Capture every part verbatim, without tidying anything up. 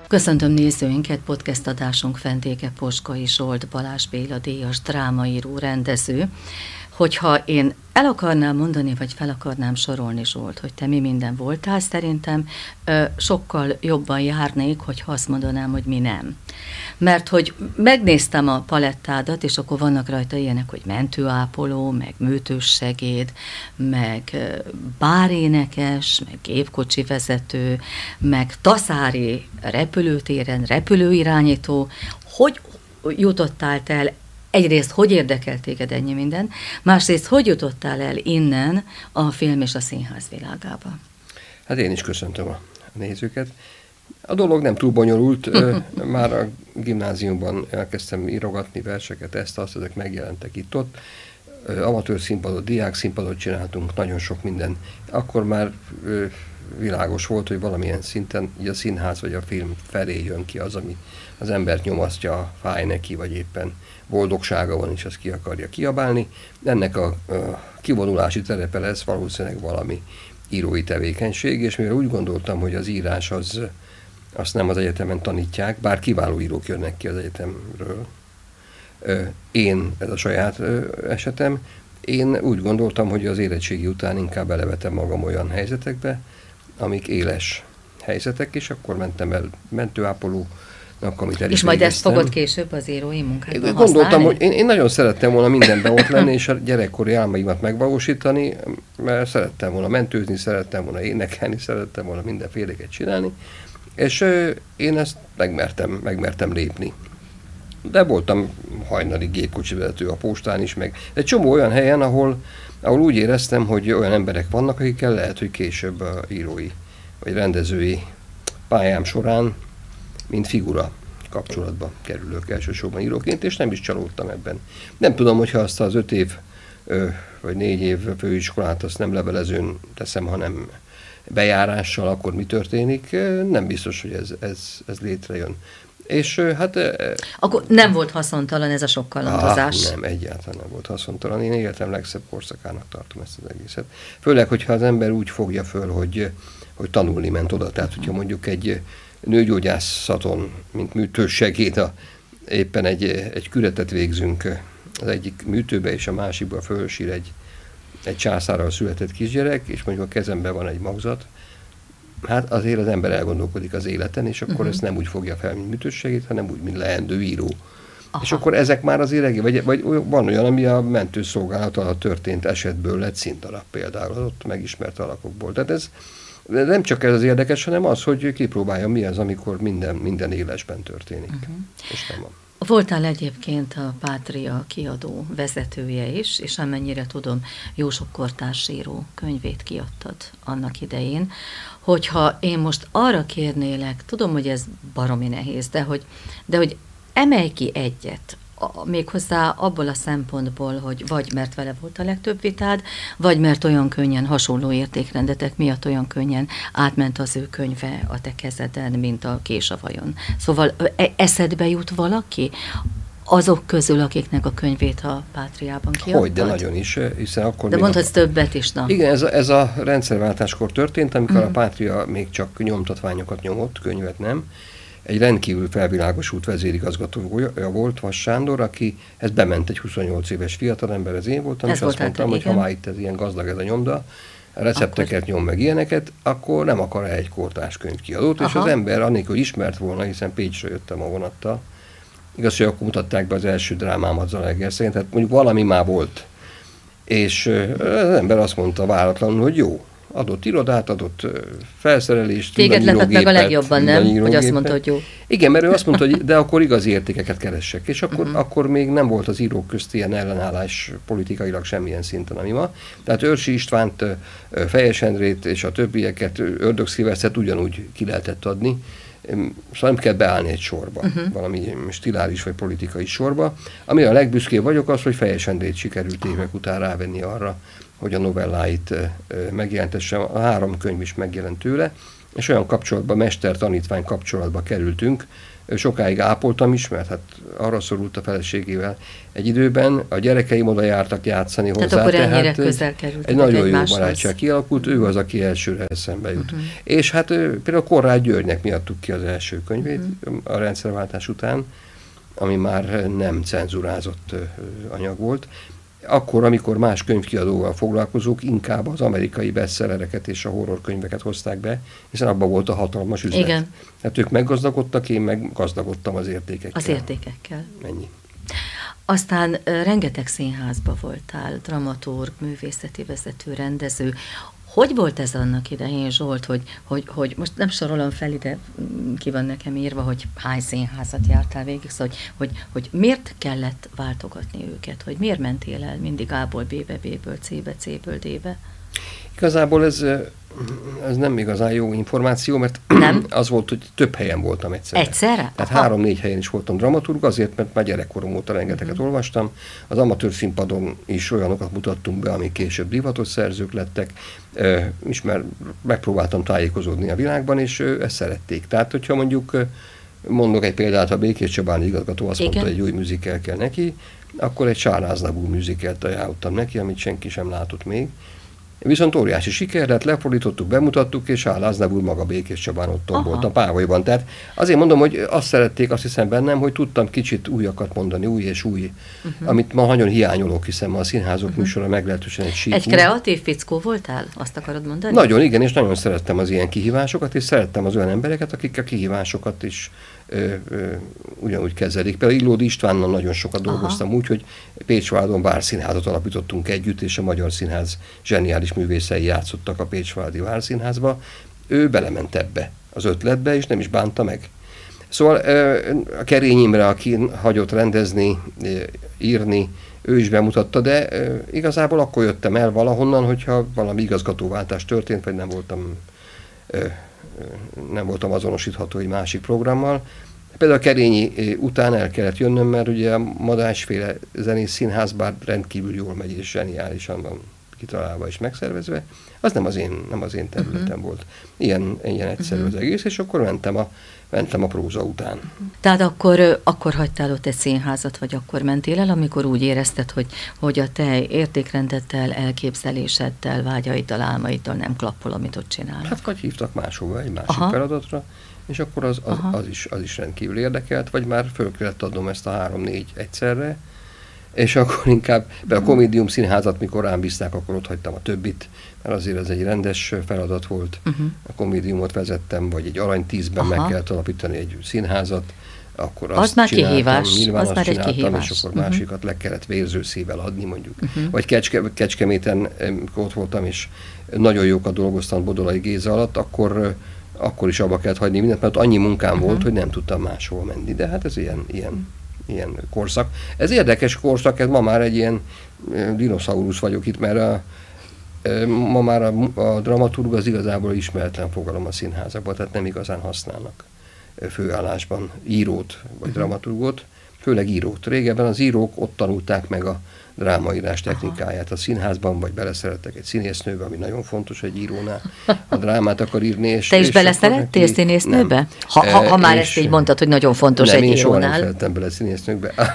Köszöntöm nézőinket, podcast adásunk vendége Posgai Zsolt, Balázs Béla díjas drámaíró, rendező. Hogyha én el akarnám mondani, vagy fel akarnám sorolni, Zsolt, hogy te mi minden voltál, szerintem ö, sokkal jobban járnék, hogyha azt mondanám, hogy mi nem. Mert hogy megnéztem a palettádat, és akkor vannak rajta ilyenek, hogy mentőápoló, meg műtőssegéd, meg bárénekes, meg gépkocsi vezető, meg taszári repülőtéren, repülőirányító. Hogy jutottál te el? Egyrészt, hogy érdekelt téged ennyi minden, másrészt, hogy jutottál el innen a film és a színház világába? Hát én is köszöntöm a nézőket. A dolog nem túl bonyolult, már a gimnáziumban elkezdtem írogatni verseket, ezt, azt, ezek megjelentek itt-ott. Amatőr színpadot, diák színpadot csináltunk, nagyon sok minden. Akkor már világos volt, hogy valamilyen szinten így a színház vagy a film felé jön ki az, ami az embert nyomasztja, fáj neki, vagy éppen boldogsága van, és azt ki akarja kiabálni. Ennek a, a kivonulási terepe lesz valószínűleg valami írói tevékenység, és mivel úgy gondoltam, hogy az írás az, azt nem az egyetemen tanítják, bár kiváló írók jönnek ki az egyetemről. Én, ez a saját esetem, én úgy gondoltam, hogy az érettségi után inkább elevetem magam olyan helyzetekbe, amik éles helyzetek, és akkor mentem el mentőápolónak, amit el is És majd végeztem. ezt fogod később az írói munkádban Gondoltam, használni? hogy én, én nagyon szerettem volna mindenben ott lenni, és a gyerekkori álmaimat megvalósítani, mert szerettem volna mentőzni, szerettem volna énekelni, szerettem volna mindenféleket csinálni, és ö, én ezt megmertem, megmertem lépni. De voltam hajnali gépkocsi vezető a postán is, meg egy csomó olyan helyen, ahol, ahol úgy éreztem, hogy olyan emberek vannak, akikkel lehet, hogy később a írói vagy rendezői pályám során, mint figura kapcsolatba kerülök elsősorban íróként, és nem is csalódtam ebben. Nem tudom, hogyha azt az öt év vagy négy év főiskolát azt nem levelezőn teszem, hanem bejárással, akkor mi történik, nem biztos, hogy ez, ez, ez létrejön. És hát... Akkor nem volt haszontalan ez a sok kalandozás? Ah, nem, egyáltalán nem volt haszontalan. Én életem legszebb korszakának tartom ezt az egészet. Főleg, hogyha az ember úgy fogja föl, hogy, hogy tanulni ment oda. Tehát, hogyha mondjuk egy nőgyógyászaton, mint műtőssegéd, a, éppen egy, egy küretet végzünk az egyik műtőbe, és a másikba fölsír egy, egy császárral született kisgyerek, és mondjuk a kezemben van egy magzat, hát azért az ember elgondolkodik az életen, és akkor uh-huh. ezt nem úgy fogja fel, mint műtőssegéd, hanem úgy, mint leendő író. Aha. És akkor ezek már azért egész, vagy, vagy van olyan, ami a mentőszolgálat alatt történt esetből lett színdarab például, ott megismert alakokból. Tehát ez nem csak ez az érdekes, hanem az, hogy kipróbálja mi az, amikor minden, minden élesben történik. Uh-huh. És nem van. Voltál egyébként a Pátria kiadó vezetője is, és amennyire tudom, jó sok kortársíró könyvét kiadtad annak idején. Hogyha én most arra kérnélek, tudom, hogy ez baromi nehéz, de hogy, de hogy emelj ki egyet, a, méghozzá abból a szempontból, hogy vagy mert vele volt a legtöbb vitád, vagy mert olyan könnyen, hasonló értékrendetek miatt olyan könnyen átment az ő könyve a te kezeden, mint a Kés a vajon. Szóval eszedbe jut valaki azok közül, akiknek a könyvét a Pátriában kiadtad? Hogy, de nagyon is, hiszen akkor... De mondhatsz a... többet is, na. Igen, ez a, ez a rendszerváltáskor történt, amikor mm. a Pátria még csak nyomtatványokat nyomott, könyvet nem. Egy rendkívül felvilágosult vezérigazgatója volt, Vas Sándor, aki ez bement egy huszonnyolc éves fiatalember, ez én voltam, ez és azt mondtam, hogy ha már itt ez ilyen gazdag ez a nyomda, recepteket akkor... nyom meg ilyeneket, akkor nem akar egy kortárs könyvkiadót, és az ember annélkül ismert volna, hiszen Pécsről jöttem a vonattal. Igaz, hogy akkor mutatták be az első drámámat Zalaegerszegen, tehát mondjuk valami már volt. És az ember azt mondta váratlanul, hogy jó. Adott irodát, adott felszerelést, téged lepett meg a legjobban, nem? Hogy azt mondta, hogy jó. Igen, mert ő azt mondta, hogy de akkor igazi értékeket keressek. És akkor, uh-huh. akkor még nem volt az írók közt ilyen ellenállás politikailag semmilyen szinten, ami ma. Tehát Őrsi Istvánt, Fejes Endrét és a többieket, Ördögszilvesztert ugyanúgy ki lehetett adni. Szóval nem kell beállni egy sorba, uh-huh. valami stiláris vagy politikai sorba. Ami a legbüszkébb vagyok az, hogy Fejes Endrét sikerült évek után rávenni arra, hogy a novelláit megjelentessem. A három könyv is megjelent tőle, és olyan kapcsolatban, mester-tanítvány kapcsolatba kerültünk. Sokáig ápoltam is, mert hát arra szorult a feleségével egy időben. A gyerekeim oda jártak játszani tehát hozzá. Akkor tehát ennyire közel kerültek egy nagyon egymáshoz. Jó barátság kialakult, ő az, aki elsőre eszembe jut. Uh-huh. És hát például Korráth Györgynek mi adtuk ki az első könyvét uh-huh. a rendszerváltás után, ami már nem cenzurázott anyag volt. Akkor, amikor más könyvkiadóval foglalkozók inkább az amerikai bestsellereket és a horrorkönyveket hozták be, hiszen abban volt a hatalmas üzlet. Igen. Hát ők meggazdagodtak, én meg gazdagodtam az értékekkel. Az értékekkel. Ennyi. Aztán uh, rengeteg színházba voltál, dramaturg, művészeti vezető, rendező. Hogy volt ez annak idején, Zsolt, hogy, hogy, hogy most nem sorolom fel ide, ki van nekem írva, hogy hány színházat jártál végig, szóval, hogy, hogy, hogy miért kellett váltogatni őket, hogy miért mentél el mindig A-ból B-be, B-ből C-be, C-ből D-be? Igazából ez, ez nem igazán jó információ, mert nem? az volt, hogy több helyen voltam egyszerre. Egyszerre? Tehát három-négy helyen is voltam dramaturg, azért, mert már gyerekkorom óta rengeteget uh-huh. olvastam. Az amatőr színpadon is olyanokat mutattunk be, amik később divatos szerzők lettek, és már megpróbáltam tájékozódni a világban, és ezt szerették. Tehát, hogyha mondjuk mondok egy példát, ha Békés Csabán igazgató azt Igen. mondta, hogy egy új musical kell neki, akkor egy Sáráznagú musicalt ajánlottam neki, amit senki sem látott még. Viszont óriási siker lett, lefordítottuk, bemutattuk, és Sáráznagú maga Békés Csabán ott tombolt a Pávolyban. Tehát azért mondom, hogy azt szerették, azt hiszem bennem, hogy tudtam kicsit újakat mondani, új és új, uh-huh. amit ma nagyon hiányolok, hiszen ma a színházok uh-huh. műsora meglehetősen egy síkú. Egy kreatív fickó voltál? Azt akarod mondani? Nagyon, igen, és nagyon szerettem az ilyen kihívásokat, és szerettem az olyan embereket, akik a kihívásokat is ö, ö, ugyanúgy kezelik. Például Illódi Istvánnal nagyon sokat Aha. dolgoztam úgy, hogy Pécsvárdon Várszínházat alapítottunk együtt, és a Magyar Színház zseniális művészei játszottak a Pécsvárdi Várszínházba. Ő belement ebbe az ötletbe, és nem is bánta meg. Szóval a Kerény Imre, aki hagyott rendezni, írni, ő is bemutatta, de igazából akkor jöttem el valahonnan, hogyha valami igazgatóváltás történt, vagy nem voltam, nem voltam azonosítható egy másik programmal. Például a Kerényi után el kellett jönnöm, mert ugye a Madásféle zenész színház bár rendkívül jól megy, és zseniálisan van kitalálva és megszervezve, az nem az én, nem az én területem uh-huh. volt. Ilyen, ilyen egyszerű uh-huh. az egész, és akkor mentem a, mentem a próza után. Uh-huh. Tehát akkor, akkor hagytál ott egy színházat, vagy akkor mentél el, amikor úgy érezted, hogy, hogy a te értékrendeddel, elképzeléseddel, vágyaiddal, álmaiddal nem klappol, amit ott csinálnak? Hát vagy hívtak máshova, egy másik Aha. feladatra, és akkor az, az, az, is, az is rendkívül érdekelt, vagy már föl kellett adnom ezt a három-négy egyszerre, és akkor inkább, be a Komédium Színházat, mikor rám bízták, akkor ott hagytam a többit, mert azért ez egy rendes feladat volt. Uh-huh. A Komédiumot vezettem, vagy egy Arany tízben Aha. meg kellett alapítani egy színházat, akkor azt az már csináltam, kihívás. nyilván az azt már csináltam, egy kihívás. és akkor uh-huh. másikat le kellett vérző szívvel adni, mondjuk. Uh-huh. Vagy Kecske, Kecskeméten, amikor ott voltam, és nagyon jókat dolgoztam Bodolai Géza alatt, akkor, akkor is abba kellett hagyni mindent, mert annyi munkám uh-huh. volt, hogy nem tudtam máshol menni. De hát ez ilyen, ilyen ilyen korszak. Ez érdekes korszak, ez ma már egy ilyen dinoszaurusz vagyok itt, mert a, ma már a, a dramaturg az igazából ismeretlen fogalom a színházakban, tehát nem igazán használnak főállásban írót vagy dramaturgot, főleg írót. Régebben az írók ott tanulták meg a drámaírás technikáját a színházban, vagy beleszerettek egy színésznőbe, ami nagyon fontos egy írónál. A drámát akar írni. És, Te is és beleszerettél neki... színésznőbe? Ha, ha, ha már és, ezt így mondtad, hogy nagyon fontos nem, egy írónál. Nem, én soha nem szerettem bele színésznőkbe.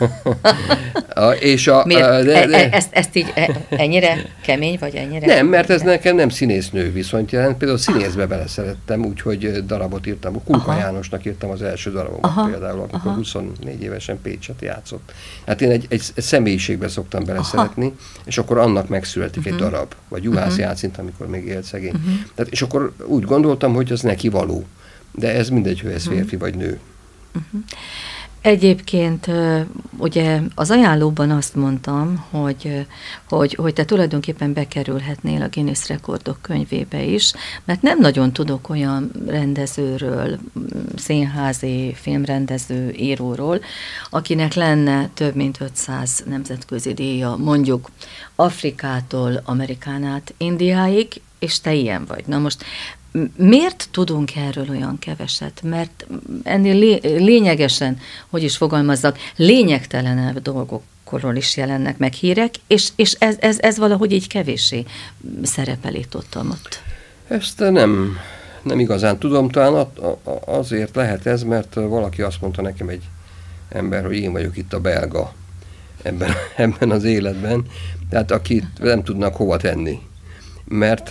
a, és a, Miért? A, de, de... E, ezt, ezt így ennyire kemény, vagy ennyire? Nem, mert ez nekem nem színésznő viszont jelent. Például színészbe beleszerettem, úgyhogy darabot írtam. Kulka Aha. Jánosnak írtam az első darabomat Aha. például, amikor Aha. huszonnégy évesen Pécset játszott. Hát én egy, egy, egy személyiségbe szoktam beleszeretni, és akkor annak megszületik uh-huh. egy darab, vagy Juhász uh-huh. Játszint, amikor még élt szegény. Uh-huh. Tehát, és akkor úgy gondoltam, hogy az neki való. De ez mindegy, hogy ez uh-huh. férfi vagy nő. Uh-huh. Egyébként ugye az ajánlóban azt mondtam, hogy, hogy, hogy te tulajdonképpen bekerülhetnél a Guinness Rekordok könyvébe is, mert nem nagyon tudok olyan rendezőről, színházi, filmrendező, íróról, akinek lenne több mint ötszáz nemzetközi díja, mondjuk Afrikától Amerikán át Indiáig, és te ilyen vagy. Na most miért tudunk erről olyan keveset? Mert ennél lé- lényegesen, hogy is fogalmazzak, lényegtelenebb dolgokról is jelennek meg hírek, és, és ez, ez, ez valahogy így kevéssé szerepel itt ott. Ezt nem, nem igazán tudom, talán azért lehet ez, mert valaki azt mondta nekem, egy ember, hogy én vagyok itt a belga ebben, ebben az életben, tehát akit nem tudnak hova tenni. Mert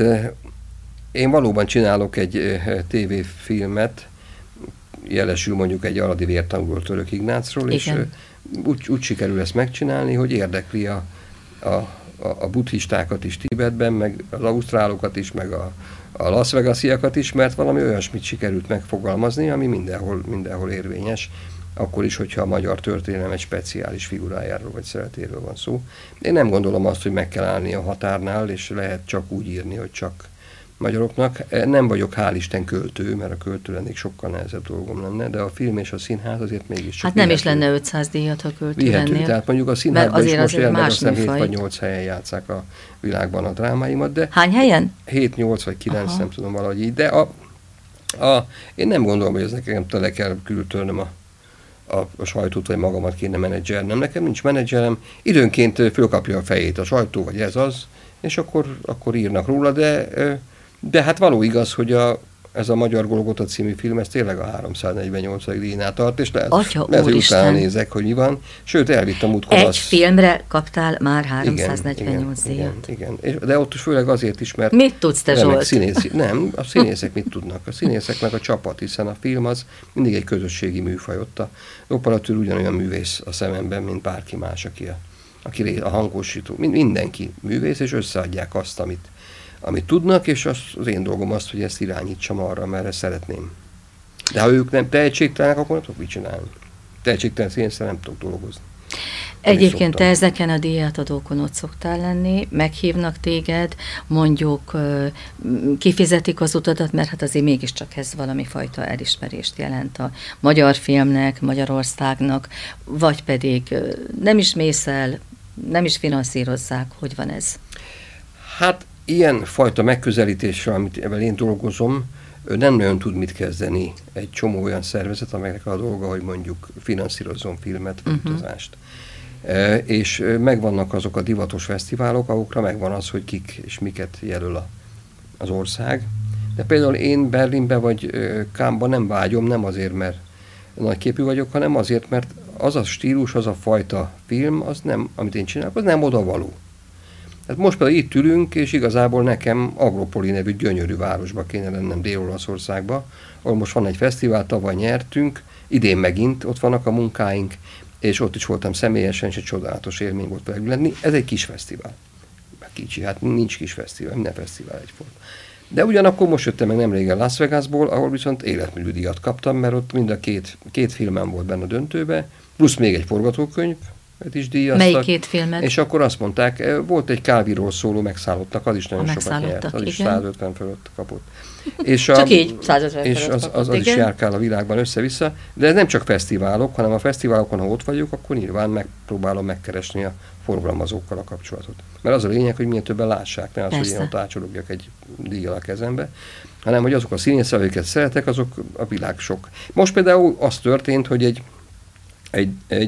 én valóban csinálok egy tévéfilmet, jelesül mondjuk egy Aradi vértanúról Török Ignácról, és úgy, úgy sikerül ezt megcsinálni, hogy érdekli a, a, a buddhistákat is Tibetben, meg az ausztrálokat is, meg a, a Las Vegasiakat is, mert valami olyasmit sikerült megfogalmazni, ami mindenhol, mindenhol érvényes, akkor is, hogyha a magyar történelem egy speciális figurájáról vagy szeretéről van szó. Én nem gondolom azt, hogy meg kell állni a határnál, és lehet csak úgy írni, hogy csak magyaroknak. Nem vagyok hál' Isten költő, mert a költő lennék sokkal nehezebb dolgom lenne, de a film és a színház azért mégis csak hát nem vihető. is lenne ötszáz díjat, ha költő vihető, lennél. Tehát mondjuk a színházban is most jelenleg azt hiszem hét vagy nyolc helyen játsszák a világban a drámáimat, de... Hány helyen? hét, nyolc vagy kilenc, nem tudom valahogy így, de a, a, én nem gondolom, hogy ez nekem tele kell kültölnöm a A, a sajtót, vagy magamat kéne menedzsernem. Nekem nincs menedzserem, időnként fölkapja a fejét a sajtó, vagy ez az, és akkor, akkor írnak róla, de, de hát való igaz, hogy a, ez a Magyar Golgota című film, ez tényleg a háromszáznegyvennyolcadik díjnál tart, és lehet, Atya, lehet hogy Úristen. utána nézek, hogy mi van. Sőt, elvittem múltkor Egy az... filmre kaptál már háromszáznegyvennyolc díjat. Igen, igen, igen. De ott főleg azért is, mert... Mit tudsz te, Zsolt? Színészi, nem, a színészek mit tudnak? A színészek meg a csapat, hiszen a film az mindig egy közösségi műfaj. Ott a operatőr ugyanolyan művész a szememben, mint bárki más, aki a, aki a hangosító. Mindenki művész, és összeadják azt, amit, amit tudnak, és az, az én dolgom az, hogy ezt irányítsam arra, mert ezt szeretném. De ha ők nem tehetségtelenek, akkor nem tudok mit csinálni. Tehetségtelen színésszel nem tudok dolgozni. Egyébként te ezeken a díjátadókon ott szoktál lenni, meghívnak téged, mondjuk kifizetik az utadat, mert hát azért mégiscsak ez valami fajta elismerést jelent a magyar filmnek, Magyarországnak, vagy pedig nem is mész el, nem is finanszírozzák, hogy van ez? Hát ilyen fajta megközelítéssel, amit ebben én dolgozom, nem nagyon tud mit kezdeni egy csomó olyan szervezet, amelynek a dolga, hogy mondjuk finanszírozzon filmet vagy uh-huh. utazást. E, és megvannak azok a divatos fesztiválok, ahokra megvan az, hogy kik és miket jelöl a, az ország. De például én Berlinbe vagy Cannesba nem vágyom, nem azért, mert nagyképű vagyok, hanem azért, mert az a stílus, az a fajta film, az nem, amit én csinálok, az nem odavaló. Hát most például itt ülünk, és igazából nekem Agropoli nevű gyönyörű városba kéne lennem Dél-Olaszországba, ahol most van egy fesztivál, tavaly nyertünk, idén megint ott vannak a munkáink, és ott is voltam személyesen, és egy csodálatos élmény volt velük lenni. Ez egy kis fesztivál. Kicsi, hát nincs kis fesztivál, minden fesztivál egyforma. De ugyanakkor most jöttem meg nemrégen Las Vegasból, ahol viszont életműdíjat kaptam, mert ott mind a két, két filmem volt benne a döntőbe, plusz még egy forgatókönyv, is díjaztak. Melyik két filmet? És akkor azt mondták, volt egy kávíról szóló Megszállottak, az is nagyon sokat nyert, az igen. is százötven fölött kapott. És csak a, így százötven és fölött az, kapott, az, az is járkál a világban össze-vissza, de ez nem csak fesztiválok, hanem a fesztiválokon, ha ott vagyok, akkor nyilván megpróbálom megkeresni a forgalmazókkal a kapcsolatot. Mert az a lényeg, hogy minél többen lássák, ne az, hogy én ott ácsologjak egy díjjal a kezembe, hanem hogy azok a színészek, akiket szeretek, azok a világ sok. Most például az történt, hogy egy egy, egy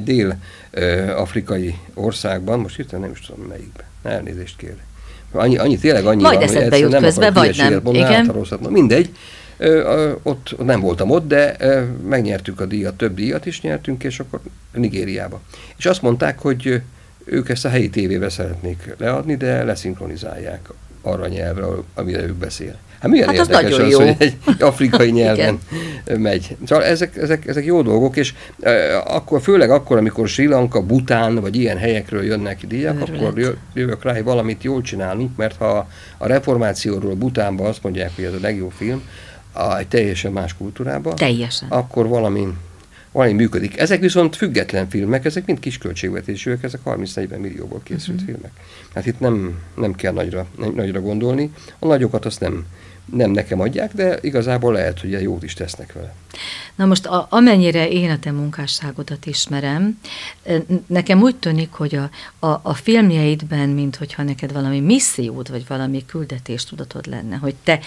dél-afrikai országban, most hirtelen nem is tudom melyikben, elnézést kérek. Annyi, annyi tényleg annyi majd van, eszedbe jut közben, vagy nem. Mondani, igen. Mindegy, ö, ö, ott nem voltam ott, de ö, megnyertük a díjat, több díjat is nyertünk, és akkor Nigériába. És azt mondták, hogy ők ezt a helyi tévébe szeretnék leadni, de leszinkronizálják arra a nyelvre, amire ők beszélnek. Hát milyen hát érdekes az, az hogy egy afrikai nyelven megy. Szóval ezek, ezek, ezek jó dolgok, és e, akkor, főleg akkor, amikor Sri Lanka, Bután, vagy ilyen helyekről jönnek díjak, Örület. Akkor jövök rá, hogy valamit jól csinálunk, mert ha a reformációról Butánban azt mondják, hogy ez a legjobb film, a, egy teljesen más kultúrában, teljesen. Akkor valami, valami működik. Ezek viszont független filmek, ezek mind kis költségvetésűek, ezek harminc-negyven millióból készült uh-huh. filmek. Hát itt nem, nem kell nagyra, nem, nagyra gondolni. A nagyokat azt nem nem nekem adják, de igazából lehet, hogy jót is tesznek vele. Na most a, amennyire én a te munkásságodat ismerem, nekem úgy tűnik, hogy a, a, a filmjeidben, mint hogyha neked valami missziód, vagy valami küldetéstudatod lenne, hogy te,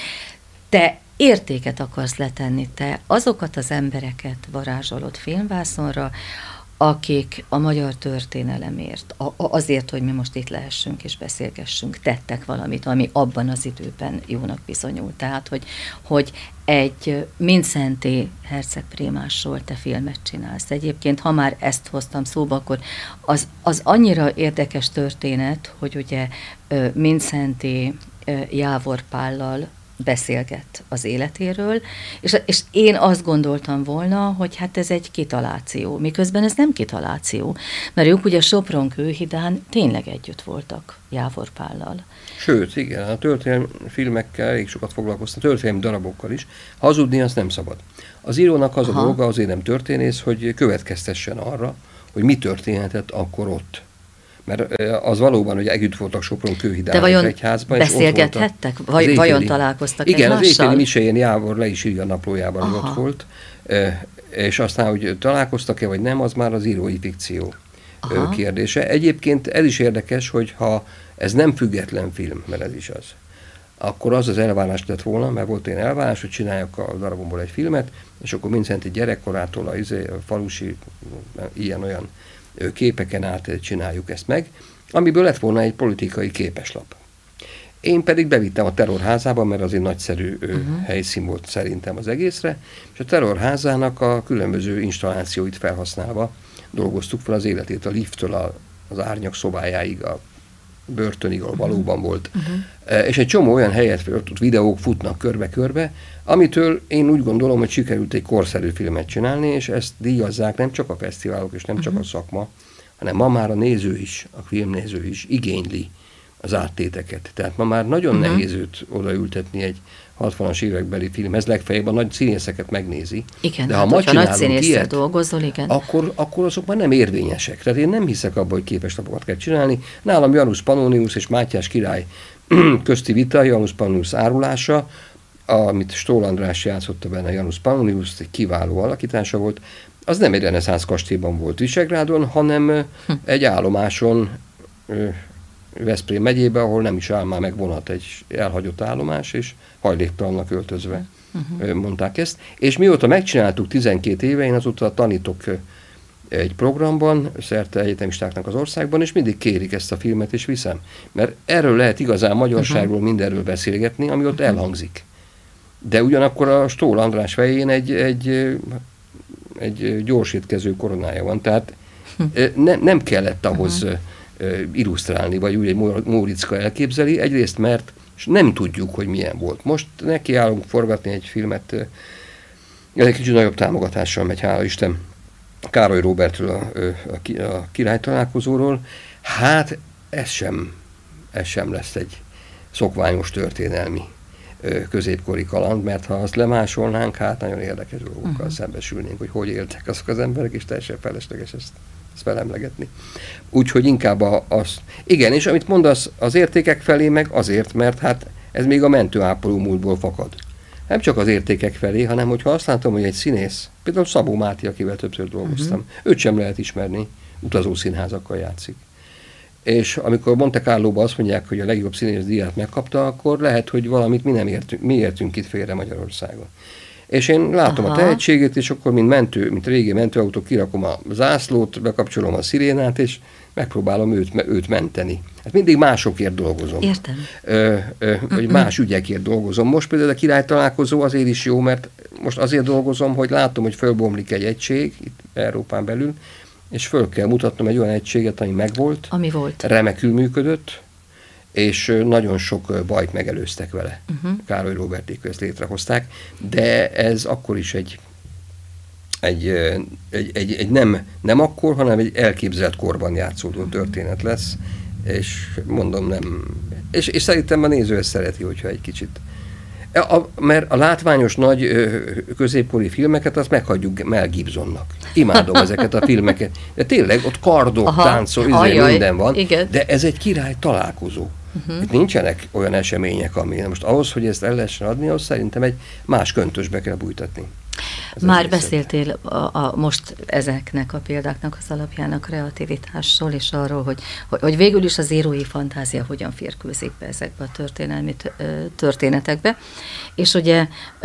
te értéket akarsz letenni, te azokat az embereket varázsolod filmvászonra, akik a magyar történelemért, a, azért, hogy mi most itt lehessünk és beszélgessünk, tettek valamit, ami abban az időben jónak bizonyult. Tehát, hogy, hogy egy Mindszenty herceg prímásról te filmet csinálsz. Egyébként, ha már ezt hoztam szóba, akkor az, az annyira érdekes történet, hogy ugye Mindszenty Jávor Pállal beszélget az életéről, és, és én azt gondoltam volna, hogy hát ez egy kitaláció, miközben ez nem kitaláció, mert ők ugye Sopron-Kőhidán tényleg együtt voltak Jávor Pállal. Sőt, igen, a történelmi filmekkel elég sokat foglalkoztam, történelmi darabokkal is. Hazudni azt nem szabad. Az írónak az Aha. a dolga, azért nem történész, hogy következtessen arra, hogy mi történhetett akkor ott. Mert az valóban, hogy együtt voltak Sopron-Kőhidán egy egyházban. De vajon beszélgethettek? Vaj, vajon találkoztak igen, egymással? Igen, az éjféli miséjén Jávor le is írja a naplójában, hogy ott volt. És aztán, hogy találkoztak-e vagy nem, az már az írói fikció Aha. kérdése. Egyébként ez is érdekes, hogy ha ez nem független film, mert ez is az, akkor az az elvárás lett volna, mert volt ilyen elvárás, hogy csináljak a darabomból egy filmet, és akkor Mindszenty gyerekkorától a, a falusi ilyen-olyan képeken át csináljuk ezt meg, amiből lett volna egy politikai képeslap. Én pedig bevittem a Terrorházába, mert az egy nagyszerű uh-huh. helyszín volt szerintem az egészre, és a Terrorházának a különböző installációit felhasználva dolgoztuk fel az életét, a lifttől az árnyak szobájáig, a börtönig, ahol valóban volt. Uh-huh. És egy csomó olyan helyet, ott videók futnak körbe-körbe, amitől én úgy gondolom, hogy sikerült egy korszerű filmet csinálni, és ezt díjazzák nem csak a fesztiválok, és nem uh-huh. csak a szakma, hanem ma már a néző is, a filmnéző is igényli az áttéteket. Tehát ma már nagyon uh-huh. nehéz őt odaültetni egy hatvanas évekbeli filmhez, legfeljebb a nagy színészeket megnézi. Igen, de hát, ha ma nagy csinálunk ilyet, dolgozol, igen. Akkor, akkor azok már nem érvényesek. Tehát én nem hiszek abban, hogy képeslapokat kell csinálni. Nálam Janus Pannonius és Mátyás király közti vita, Janus Pannonius árulása, amit Stoll András játszotta benne, Janus Pannonius, egy kiváló alakítása volt, az nem egy reneszánsz kastélyban volt Visegrádon, hanem hm. egy állomáson Veszprém megyébe, ahol nem is áll már meg vonat, egy elhagyott állomás, és hajléktalannak öltözve uh-huh. mondták ezt. És mióta megcsináltuk tizenkét éve, én azóta tanítok egy programban, szerte egyetemistáknak az országban, és mindig kérik ezt a filmet, és viszem. Mert erről lehet igazán magyarságról uh-huh. mindenről beszélgetni, ami ott uh-huh. elhangzik. De ugyanakkor a Stoll András fején egy, egy, egy gyorsítkező koronája van, tehát uh-huh. ne, nem kellett ahhoz uh-huh. illusztrálni, vagy úgy egy Móriczka elképzeli, egyrészt mert nem tudjuk, hogy milyen volt. Most nekiállunk forgatni egy filmet, ez egy kicsit nagyobb támogatással megy, hála Isten, Károly Róbertről, a, a, a király találkozóról. Hát ez sem, ez sem lesz egy szokványos történelmi középkori kaland, mert ha azt lemásolnánk, hát nagyon érdekes dolgokkal uh-huh. szembesülnénk, hogy hogy éltek azok az emberek, és teljesen felesleges ezt, ezt felemlegetni. Úgyhogy inkább a, az... Igen, és amit mondasz, az értékek felé meg azért, mert hát ez még a mentőápoló múltból fakad. Nem csak az értékek felé, hanem hogyha azt látom, hogy egy színész, például Szabó Máté, akivel többször dolgoztam, uh-huh. őt sem lehet ismerni, utazó színházakkal játszik. És amikor Monte Carlóban azt mondják, hogy a legjobb színész díját megkapta, akkor lehet, hogy valamit mi nem értünk, mi értünk itt félre Magyarországon. És én látom Aha. a tehetségét, és akkor, mint mentő, mint régi mentőautó, kirakom a zászlót, bekapcsolom a szirénát, és megpróbálom őt, őt menteni. Hát mindig másokért dolgozom. Értem. Ö, ö, vagy más ügyekért dolgozom. Most például a király találkozó azért is jó, mert most azért dolgozom, hogy látom, hogy fölbomlik egy egység itt Európán belül, és föl kell mutatnom egy olyan egységet, ami megvolt, ami volt. Remekül működött, és nagyon sok bajt megelőztek vele. Uh-huh. Károly Róberték ezt létrehozták, de ez akkor is egy, egy, egy, egy, egy nem, nem akkor, hanem egy elképzelt korban játszódó történet lesz, és mondom nem, és, és szerintem a néző ezt szereti, hogyha egy kicsit. A, mert a látványos nagy középkori filmeket azt meghagyjuk Mel Gibsonnak. Imádom ezeket a filmeket. De tényleg ott kardok, Aha, táncol, ajaj, minden van, igen. De ez egy király találkozó. Uh-huh. Itt nincsenek olyan események, ami most ahhoz, hogy ezt el lehessen adni, ahhoz szerintem egy más köntösbe kell bújtatni. Már beszéltél a, a most ezeknek a példáknak az alapján a kreativitásról, és arról, hogy, hogy, hogy végül is az írói fantázia hogyan férkőzik be ezekbe a történelmi történetekbe. És ugye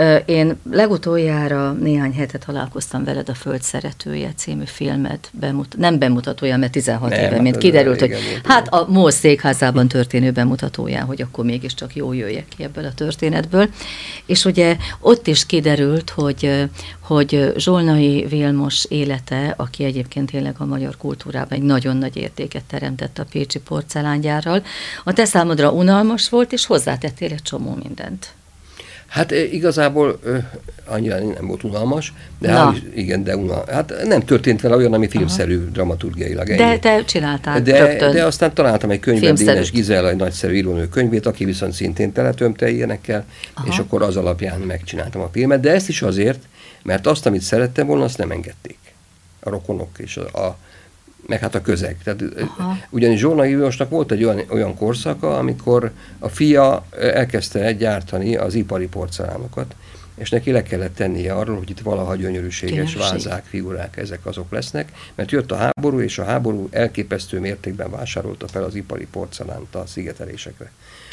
én legutoljára néhány hete találkoztam veled a Föld szeretője című filmet, bemut, nem bemutatója, mert tizenhat nem, éve, mint kiderült, hogy hát a MOL székházában történő bemutatóján, hogy akkor mégiscsak jól jöjjek ki ebből a történetből. És ugye ott is kiderült, hogy hogy Zsolnai Vilmos élete, aki egyébként tényleg a magyar kultúrában egy nagyon nagy értéket teremtett a pécsi porcelángyárral, a te számodra unalmas volt, és hozzátettél egy csomó mindent. Hát igazából ö, annyira nem volt unalmas, de hát, igen, de unalmas. Hát nem történt vele olyan, ami filmszerű aha. dramaturgiailag. Ennyi. De te csináltál de, rögtön. De aztán találtam egy könyvben Dénes Gizella, egy nagyszerű írónő könyvét, aki viszont szintén teletömte ilyenekkel, aha. és akkor az alapján megcsináltam a filmet, de ezt is azért, mert azt, amit szerettem volna, azt nem engedték. A rokonok és a, a meg hát a közeg. Tehát, ugyanis Zsolnai Vilmosnak volt egy olyan, olyan korszaka, amikor a fia elkezdte gyártani az ipari porcelánokat, és neki le kellett tennie arról, hogy itt valaha gyönyörűséges Gyönyörűség. vázák, figurák, ezek azok lesznek, mert jött a háború, és a háború elképesztő mértékben vásárolta fel az ipari porcelánt a szigetelésekre.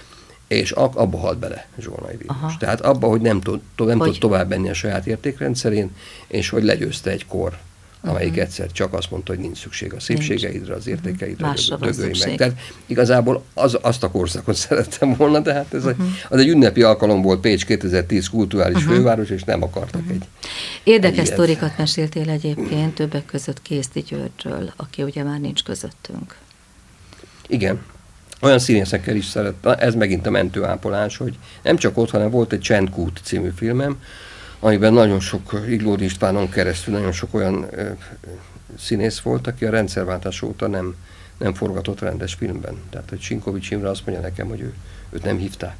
És abba halt bele Zsolnai Vilmos. Tehát abba, hogy nem tud, nem hogy... tud tovább menni a saját értékrendszerén, és hogy legyőzte egy kor, amelyik uh-huh. egyszer csak azt mondta, hogy nincs szükség a szépségeidre, az értékeidre, uh-huh. dögölj meg. Tehát igazából az, azt a korszakot szerettem volna, de hát ez uh-huh. a, az egy ünnepi alkalom volt, Pécs kétezer-tíz kulturális uh-huh. főváros, és nem akartak uh-huh. egy... Érdekes sztorikat meséltél egyébként, többek között Kézdi Györgyről, aki ugye már nincs közöttünk. Igen. Olyan színészekkel is szerettem, ez megint a mentőápolás, hogy nem csak ott, hanem volt egy Csendkút című filmem, amiben nagyon sok Iglódi Istvánon keresztül nagyon sok olyan ö, színész volt, aki a rendszerváltás óta nem, nem forgatott rendes filmben. Tehát, hogy Sinkovics Imre azt mondja nekem, hogy ő, őt nem hívták.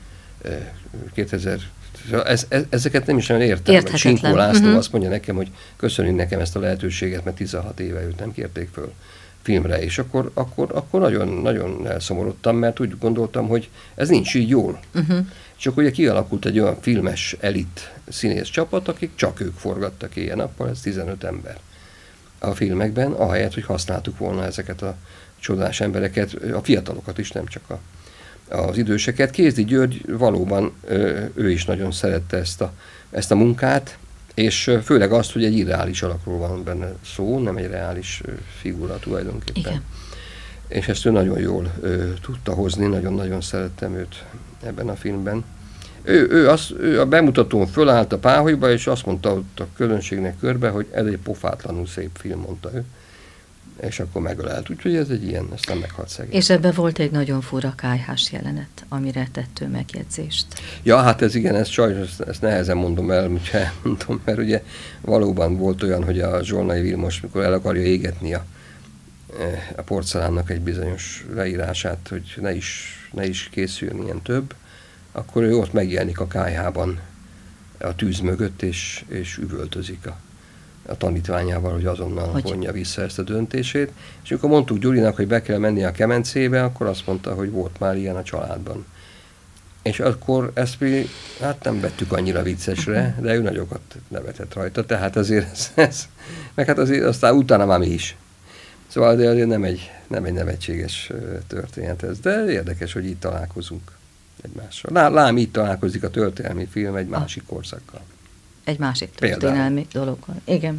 kétezer Ez, ez, ezeket nem is nagyon értem. Sinkó László uh-huh. azt mondja nekem, hogy köszönjük nekem ezt a lehetőséget, mert tizenhat éve őt nem kérték föl filmre, és akkor, akkor, akkor nagyon, nagyon elszomorodtam, mert úgy gondoltam, hogy ez nincs így jól. Uh-huh. És akkor ugye kialakult egy olyan filmes elit színész csapat, akik csak ők forgattak éjjel-nappal, ez tizenöt ember a filmekben, ahelyett, hogy használtuk volna ezeket a csodás embereket, a fiatalokat is, nem csak a, az időseket. Kézdi György valóban ő is nagyon szerette ezt a, ezt a munkát, és főleg azt, hogy egy irreális alakról van benne szó, nem egy reális figura tulajdonképpen. Igen. És ezt ő nagyon jól ö, tudta hozni, nagyon-nagyon szerettem őt ebben a filmben. Ő, ő, az, ő a bemutatón fölállt a páholyba, és azt mondta ott a közönségnek körbe, hogy ez egy pofátlanul szép film, mondta ő. És akkor megölelt. Úgyhogy ez egy ilyen, aztán meghalt szegény. És ebben volt egy nagyon fura kályhás jelenet, amire tettő megjegyzést. Ja, hát ez igen, ez sajnos, ezt, ezt nehezen mondom el, úgyhogy elmondom, mert ugye valóban volt olyan, hogy a Zsolnai Vilmos, mikor el akarja égetni a, a porcelánnak egy bizonyos leírását, hogy ne is, ne is készüljön ilyen több, akkor ő ott megjelenik a kályhában a tűz mögött, és, és üvöltözik a a tanítványával, hogy azonnal hogy? vonja vissza ezt a döntését. És amikor mondtuk Gyurinak, hogy be kell menni a kemencébe, akkor azt mondta, hogy volt már ilyen a családban. És akkor ezt mi, hát nem vettük annyira viccesre, de ő nagyokat nevetett rajta, tehát azért ez, ez meg hát azért aztán utána már mi is. Szóval de azért nem egy, nem egy nevetséges történet ez, de érdekes, hogy itt találkozunk egymással. Lá, lám, itt találkozik a történelmi film egy másik korszakkal. Egy másik történelmi dologgal. Igen.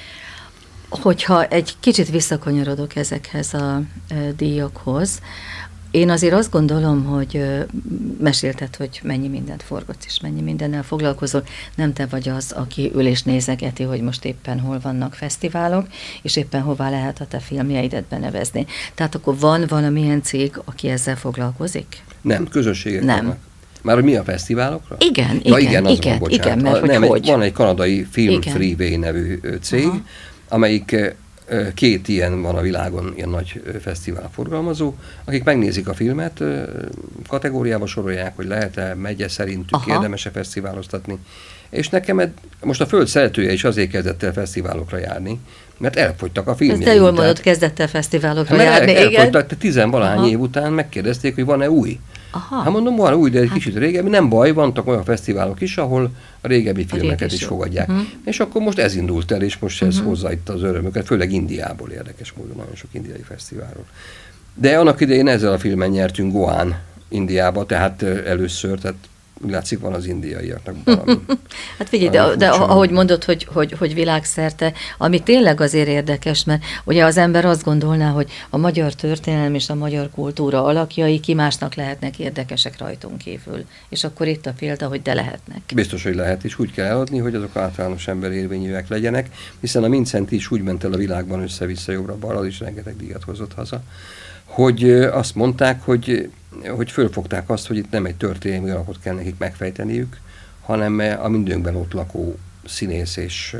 Hogyha egy kicsit visszakanyarodok ezekhez a e, díjakhoz, én azért azt gondolom, hogy e, mesélted, hogy mennyi mindent forgatsz, és mennyi mindennel foglalkozol. Nem te vagy az, aki ül és nézegeti, hogy most éppen hol vannak fesztiválok, és éppen hová lehet a te filmjeidet benevezni. Tehát akkor van valamilyen cég, aki ezzel foglalkozik? Nem, közösségek Nem. vannak. Már mi a fesztiválokra? Igen, ja, igen, igen, az igen, van, igen, mert a, nem, hogy? Egy, van egy kanadai Film Freeway nevű cég, aha. amelyik két ilyen van a világon, ilyen nagy fesztivál forgalmazó, akik megnézik a filmet, kategóriába sorolják, hogy lehet-e, megye szerintük, aha. érdemes-e fesztiváloztatni. És nekem ed, most a Föld szeretője is azért kezdett el fesztiválokra járni, mert elfogytak a filmjeim. Te jól mondod, kezdett el fesztiválokra hát, járni, el, igen. Elfogytak, tizenvalahány év után megkérdezték, hogy van-e új. Aha. Hát mondom, van új, de egy hát. kicsit régebbi, nem baj, vannak olyan fesztiválok is, ahol a régebbi a filmeket is jó. fogadják. Uh-huh. És akkor most ez indult el, és most uh-huh. ez hozza itt az örömöket, főleg Indiából, érdekes módon, nagyon sok indiai fesztiválról. De annak idején ezzel a filmen nyertünk Goán Indiába, tehát először, tehát úgy látszik, van az indiaiaknak valami. Hát figyelj, de, de ahogy mondod, hogy, hogy, hogy világszerte, ami tényleg azért érdekes, mert ugye az ember azt gondolná, hogy a magyar történelem és a magyar kultúra alakjai ki másnak lehetnek érdekesek rajtunk kívül. És akkor itt a példa, hogy de lehetnek. Biztos, hogy lehet, és úgy kell eladni, hogy azok általános emberérvényűek legyenek, hiszen a Mindszenty is úgy ment el a világban össze-vissza jobbra-balra, az is rengeteg díjat hozott haza, hogy azt mondták, hogy hogy fölfogták azt, hogy itt nem egy történelmi alapot kell nekik megfejteniük, hanem a mindünkben ott lakó színész és,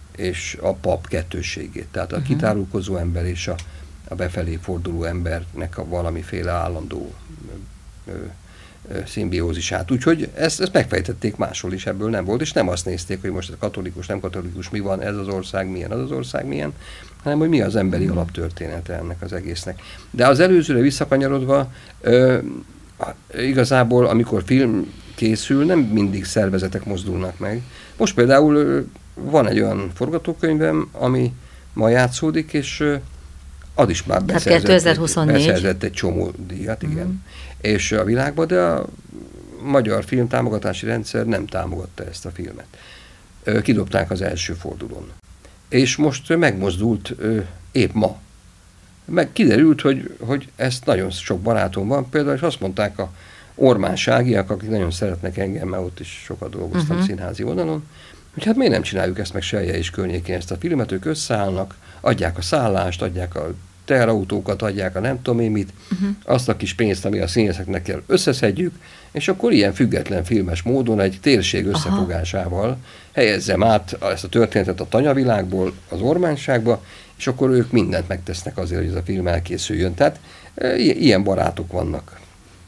és a pap kettősségét. Tehát a uh-huh. kitárulkozó ember és a, a befelé forduló embernek a valamiféle állandó ö, ö, szimbiózisát. Úgyhogy ezt, ezt megfejtették, máshol is ebből nem volt, és nem azt nézték, hogy most katolikus, nem katolikus, mi van, ez az ország milyen, az az ország milyen, hanem hogy mi az emberi uh-huh. alaptörténete ennek az egésznek. De az előzőre visszakanyarodva, ö, igazából, amikor film készül, nem mindig szervezetek mozdulnak meg. Most például ö, van egy olyan forgatókönyvem, ami ma játszódik, és ö, az is már beszerzett, beszerzett egy csomó díjat, igen. Uh-huh. És a világban, de a magyar filmtámogatási rendszer nem támogatta ezt a filmet. Ö, kidobták az első fordulón. És most megmozdult ö, épp ma. Meg kiderült, hogy, hogy ezt nagyon sok barátom van, például, és azt mondták a ormánságiak, akik nagyon szeretnek engem, mert ott is sokat dolgoztam uh-huh. színházi oldalon, hogy hát miért nem csináljuk ezt meg Selje és környékén ezt a filmet, ők összeállnak, adják a szállást, adják a teherautókat, adják a nem tudom én mit, uh-huh. azt a kis pénzt, ami a színészeknek kell, összeszedjük, és akkor ilyen független filmes módon egy térség összefogásával Aha. helyezzem át ezt a történetet a tanyavilágból az ormánságba, és akkor ők mindent megtesznek azért, hogy ez a film elkészüljön. Tehát e, ilyen barátok vannak.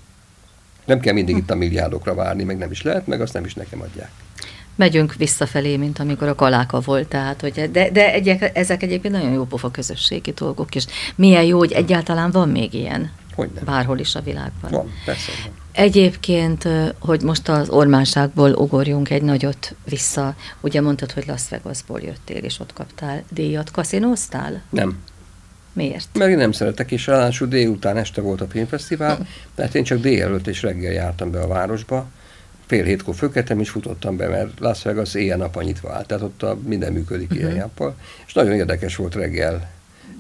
Nem kell mindig hm. itt a milliárdokra várni, meg nem is lehet, meg azt nem is nekem adják. Megyünk visszafelé, mint amikor a Kaláka volt, tehát, hogy de, de egyek, ezek egyébként nagyon jó pofa közösségi dolgok, és milyen jó, hogy egyáltalán van még ilyen. Hogyne. Bárhol is a világban. Van, persze van. Egyébként, hogy most az ormánságból ugorjunk egy nagyot vissza, ugye mondtad, hogy Las Vegasból jöttél, és ott kaptál díjat. Kaszinóztál? Nem. Miért? Mert én nem szeretek, és ráadásul délután este volt a filmfesztivál, hm. tehát én csak délelőtt és reggel jártam be a városba, fél hétkor fölkeltem, és futottam be, mert Las Vegas éjjel-nappal nyitva állt, tehát ott a, minden működik uh-huh. éjjel-nappal, és nagyon érdekes volt reggel,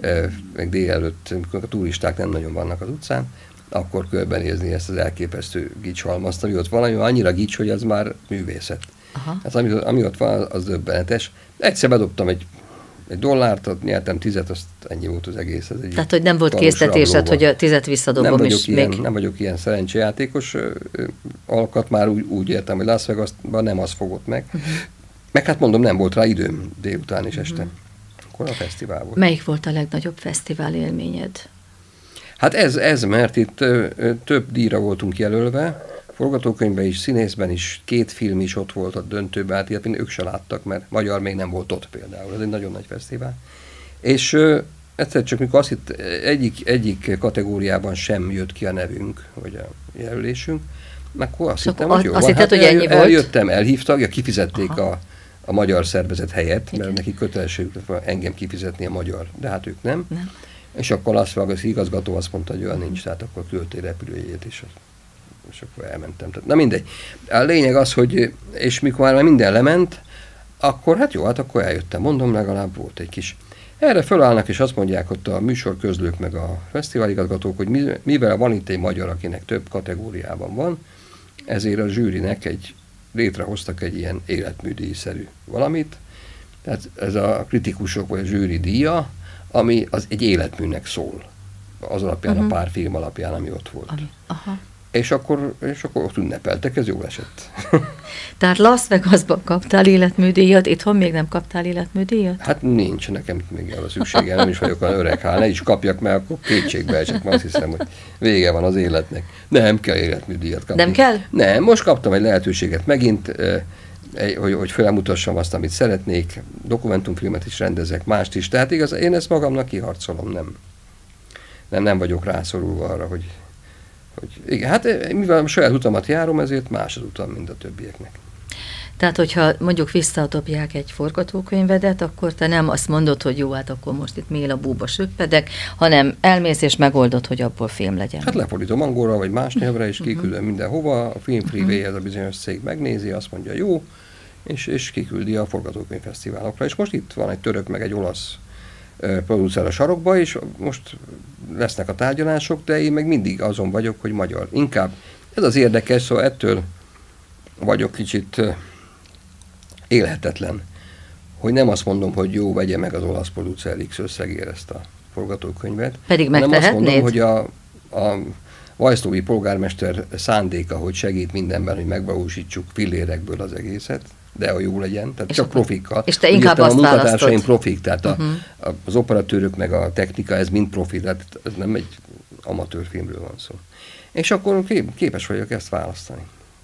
meg délelőtt, amikor a turisták nem nagyon vannak az utcán, akkor körbenézni ezt az elképesztő gicshalmazt, ami ott valami annyira gics, hogy az már művészet. Aha. Hát ami, ami ott van, az döbbenetes. Egyszer bedobtam egy, egy dollárt, nyertem tizet, azt ennyi volt az egész. Ez egy Tehát, hogy nem volt késztetésed, hogy a tizet visszadobom, nem és ilyen, még... Nem vagyok ilyen szerencsejátékos alkat, már úgy, úgy értem, hogy Las Vegasban nem az fogott meg. Uh-huh. Meg hát mondom, nem volt rá időm délután és este. Uh-huh. Akkor a fesztivál volt. Melyik volt a legnagyobb fesztivál élményed? Hát ez, ez mert itt ö, ö, több díjra voltunk jelölve, forgatókönyvben is, színészben is, két film is ott volt a döntőben, hát ilyet ők se láttak, mert magyar még nem volt ott például, ez egy nagyon nagy fesztivál. És ö, egyszer csak mikor azt hitt, egyik, egyik kategóriában sem jött ki a nevünk, vagy a jelölésünk, akkor azt hittem, hogy jó, azt van, hitted, hát hogy ennyi el, volt? Eljöttem, elhívtak, ja, kifizették a, a magyar szervezet helyett, mert neki kötelességük engem kifizetni a magyar, de hát ők nem. nem. És akkor Las Vegas igazgató azt mondta, hogy olyan nincs, tehát akkor küldtél repülőjét, és, és akkor elmentem. Tehát, na mindegy. A lényeg az, hogy, és mikor már minden lement, akkor hát jó, hát akkor eljöttem, mondom, legalább volt egy kis. Erre fölállnak, és azt mondják ott a műsorközlők, meg a fesztiváligazgatók, hogy mivel van itt egy magyar, akinek több kategóriában van, ezért a zsűrinek egy, létrehoztak egy ilyen életműdíjszerű valamit, tehát ez a kritikusok vagy a zsűri díja, ami az egy életműnek szól, az alapján, uh-huh. a pár film alapján, ami ott volt. Ami, aha. És akkor, és akkor ott ünnepeltek, ez jól esett. Tehát Las Vegasban kaptál életműdíjat, itthon még nem kaptál életműdíjat? Hát nincs, nekem még el a szükségem, nem is vagyok olyan öreg, hát ne is kapjak, mert akkor kétségbe esek, mert azt hiszem, hogy vége van az életnek. Nem kell életműdíjat kapni. Nem kell? Nem, most kaptam egy lehetőséget megint, hogy, hogy felmutassam azt, amit szeretnék, dokumentumfilmet is rendezek, mást is, tehát igaz, én ezt magamnak kiharcolom, nem, nem, nem vagyok rászorulva arra, hogy, hogy igen, hát mivel a saját utamat járom, ezért más az utam, mint a többieknek. Tehát, hogyha mondjuk visszadobják egy forgatókönyvedet, akkor te nem azt mondod, hogy jó, hát akkor most itt mél a búba söppedek, hanem elmész és megoldod, hogy abból film legyen. Hát lefordítom angolra, vagy más nyelvre, és kiküldöm mindenhova, a Film Freeway, ez a bizonyos cég megnézi, azt mondja jó, és, és kiküldi a forgatókönyvfesztiválokra. És most itt van egy török, meg egy olasz uh, producer a sarokba, és most lesznek a tárgyalások, de én meg mindig azon vagyok, hogy magyar. Inkább ez az érdekes, szóval ettől vagyok kicsit uh, élhetetlen, hogy nem azt mondom, hogy jó, vegye meg az olasz producer X összegért ezt a forgatókönyvet. Pedig hanem azt megtehetnéd? mondom, hogy a, a vajszlói polgármester szándéka, hogy segít mindenben, hogy megvalósítsuk fillérekből az egészet, de a jó legyen, tehát és csak profikkal. És te inkább azt a munkatársaim választod. profik, tehát uh-huh. a, az operatőrök meg a technika, ez mind profi, tehát ez nem egy amatőr filmről van szó. És akkor kép, képes vagyok ezt választani.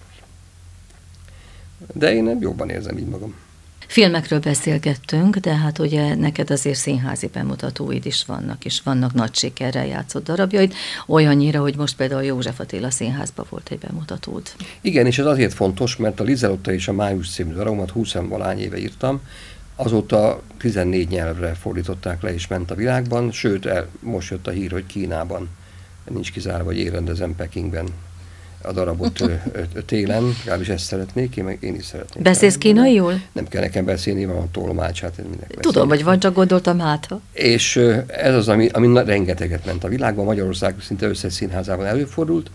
De én nem jobban érzem így magam. Filmekről beszélgettünk, de hát ugye neked azért színházi bemutatóid is vannak, és vannak nagy sikerrel játszott darabjaid, olyannyira, hogy most például a József Attila Színházban volt egy bemutatód. Igen, és ez azért fontos, mert a Lizelotta és a Május című darabomat húsz-valahány éve írtam, azóta tizennégy nyelvre fordították le, és ment a világban, sőt, el, most jött a hír, hogy Kínában nincs kizárva, hogy én rendezem Pekingben a darabot ö, ö, télen, legalábbis ezt szeretnék, én, meg én is szeretnék. Beszélsz kínai jól? Nem kell nekem beszélni, van a tolmács, hát tudom, hogy van, csak gondoltam hát. És ö, ez az, ami, ami na, rengeteget ment a világban, Magyarország szinte összes színházában előfordult,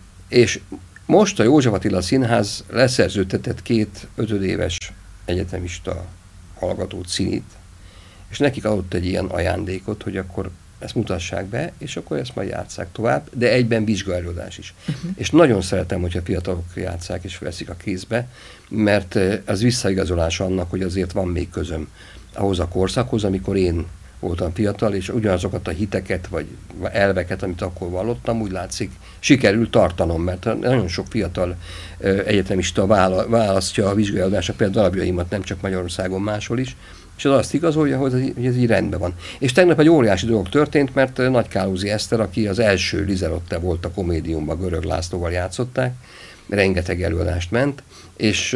és most a József Attila Színház leszerződtetett két ötödéves egyetemista hallgatót, színit, és nekik adott egy ilyen ajándékot, hogy akkor ezt mutassák be, és akkor ezt majd játsszák tovább, de egyben vizsgaelőadás is. Uh-huh. És nagyon szeretem, hogyha fiatalok játsszák és veszik a kézbe, mert az visszaigazolás annak, hogy azért van még közöm ahhoz a korszakhoz, amikor én voltam fiatal, és ugyanazokat a hiteket, vagy elveket, amit akkor vallottam, úgy látszik, sikerült tartanom, mert nagyon sok fiatal egyetemista választja a vizsgaelőadásra például darabjaimat, nem csak Magyarországon, máshol is, és az azt igazolja, hogy ez így rendben van. És tegnap egy óriási dolog történt, mert Nagy Kálózi Eszter, aki az első Lizelotte volt a Komédiumban, Görög Lászlóval játszották, rengeteg előadást ment, és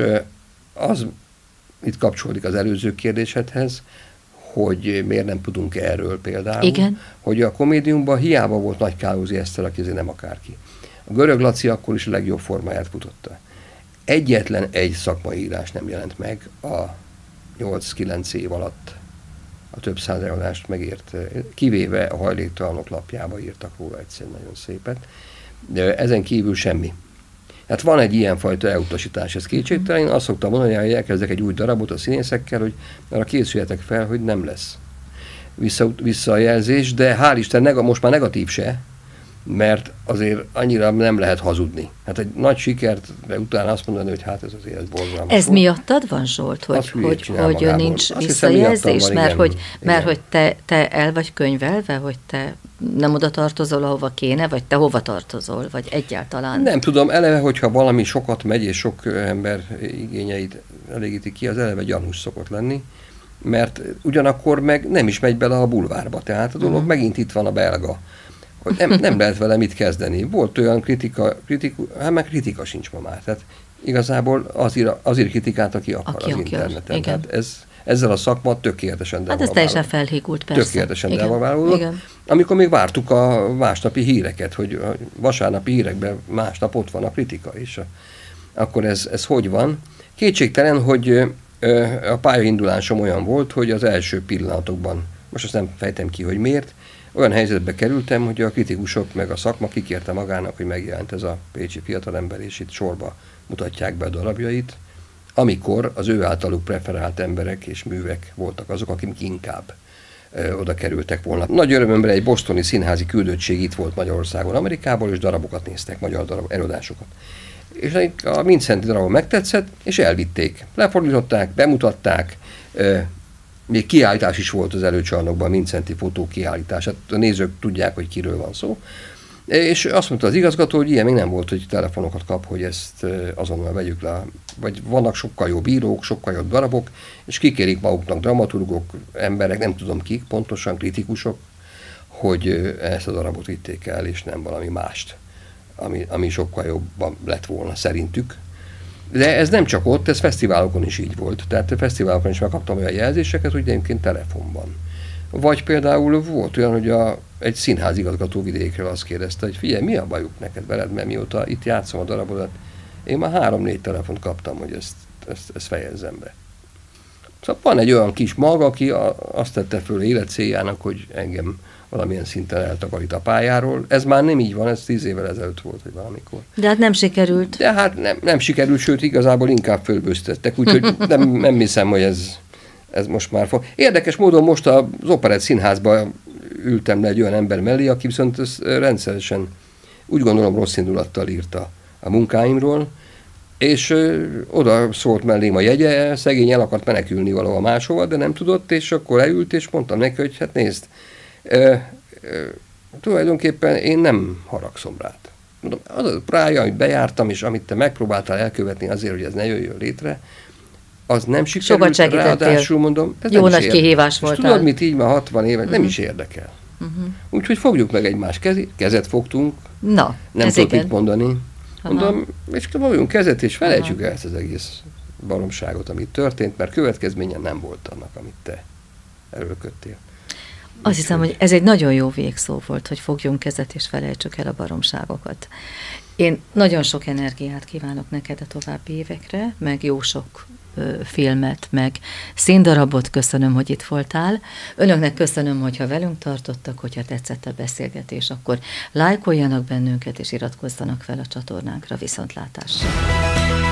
az itt kapcsolódik az előző kérdésedhez, hogy miért nem tudunk erről például, igen. Hogy a Komédiumban hiába volt Nagy Kálózi Eszter, aki azért nem akárki. A Görög Laci akkor is a legjobb formáját futotta. Egyetlen egy szakmai írás nem jelent meg a nyolc-kilenc év alatt, a több száz előadást megért, kivéve a Hajléktalanok lapjába írtak róla egyszer nagyon szépet, de ezen kívül semmi. Hát van egy ilyenfajta elutasítás, ez kétségtelen. Én azt szoktam mondani, hogy elkezdek egy új darabot a színészekkel, hogy arra készüljetek fel, hogy nem lesz vissza, visszajelzés, de hál' Isten, most már negatív se, mert azért annyira nem lehet hazudni. Hát egy nagy sikert, de utána azt mondani, hogy hát ez azért ez borzalmas. Ez volt. Miattad van, Zsolt, hogy, hogy, hogy nincs azt visszajelzés, hiszem, mert, hogy, mert hogy te, te el vagy könyvelve, hogy te nem oda tartozol, ahova kéne, vagy te hova tartozol, vagy egyáltalán? Nem tudom, eleve, hogyha valami sokat megy, és sok ember igényeit elégíti ki, az eleve gyanús szokott lenni, mert ugyanakkor meg nem is megy bele a bulvárba, tehát a dolog uh-huh. megint itt van a belga. Hogy nem, nem lehet vele mit kezdeni. Volt olyan kritika, kritiku, hát meg kritika sincs ma már. Tehát igazából az ír, az ír kritikát, aki akar aki az akar. Interneten. Tehát ez, ezzel a szakma tökéletesen devalválódott. Hát ez teljesen felhígult, persze. Tökéletesen devalválódott. Amikor még vártuk a másnapi híreket, hogy a vasárnapi hírekben másnap ott van a kritika is. Akkor ez, ez hogy van? Kétségtelen, hogy a pályaindulásom olyan volt, hogy az első pillanatokban, most azt nem fejtem ki, hogy miért, olyan helyzetbe kerültem, hogy a kritikusok meg a szakma kikérte magának, hogy megjelent ez a pécsi fiatalember, és itt sorba mutatják be a darabjait, amikor az ő általuk preferált emberek és művek voltak azok, akik inkább ö, oda kerültek volna. Nagy örömömre egy bostoni színházi küldöttség itt volt Magyarországon, Amerikából, és darabokat néztek, magyar darab, előadásokat. És a Mindszenty darabon megtetszett, és elvitték. Lefordították, bemutatták, ö, még kiállítás is volt az előcsarnokban, Mindszenty fotó kiállítás. Hát a nézők tudják, hogy kiről van szó. És azt mondta az igazgató, hogy ilyen még nem volt, hogy telefonokat kap, hogy ezt azonnal vegyük le. Vagy vannak sokkal jobb írók, sokkal jobb darabok, és kikérik maguknak dramaturgok, emberek, nem tudom kik, pontosan kritikusok, hogy ezt a darabot vitték el, és nem valami mást. ami, ami sokkal jobban lett volna szerintük. De ez nem csak ott, ez fesztiválokon is így volt. Tehát a fesztiválokon is megkaptam olyan jelzéseket, hogy egyébként telefonban. Vagy például volt olyan, hogy a, egy színházigazgató vidékről azt kérdezte, hogy figyelj, mi a bajuk neked veled, mert mióta itt játszom a darabodat, én már három-négy telefont kaptam, hogy ezt, ezt, ezt fejezzem be. Szóval van egy olyan kis mag, aki a, azt tette föl élet céljának, hogy engem valamilyen szinten eltakarít a pályáról. Ez már nem így van, ez tíz évvel ezelőtt volt, vagy valamikor. De hát nem sikerült. De hát nem, nem sikerült, sőt igazából inkább fölbőztettek, úgyhogy nem, nem hiszem, hogy ez, ez most már fog. Érdekes módon most az Operett Színházba ültem le egy olyan ember mellé, aki viszont ezt rendszeresen, úgy gondolom, rossz indulattal írta a munkáimról, és ö, oda szólt mellém a jegye, szegény el akart menekülni valahol máshova, de nem tudott, és akkor leült, és mondtam neki, hogy hát nézd, ö, ö, tulajdonképpen én nem haragszom rád. Mondom, az a prája, amit bejártam, és amit te megpróbáltál elkövetni azért, hogy ez ne jöjjön létre, az nem sikerült, ráadásul mondom, ez jó nem nagy kihívás volt. voltál. Tudod, mit így már hatvan éve, uh-huh. nem is érdekel. Uh-huh. Úgyhogy fogjuk meg egymás kezét, kezet fogtunk, Na, nem tudok mit mondani. Mondom, Aha. és fogjunk kezet, és felejtsük el ezt az egész baromságot, amit történt, mert következménye nem volt annak, amit te erőlködtél. Azt Úgy hiszem, hogy ez egy nagyon jó végszó volt, hogy fogjunk kezet, és felejtsük el a baromságokat. Én nagyon sok energiát kívánok neked a további évekre, meg jó sok ö, filmet, meg színdarabot. Köszönöm, hogy itt voltál. Önöknek köszönöm, hogyha velünk tartottak, hogyha tetszett a beszélgetés, akkor lájkoljanak bennünket, és iratkozzanak fel a csatornánkra. Viszontlátásra!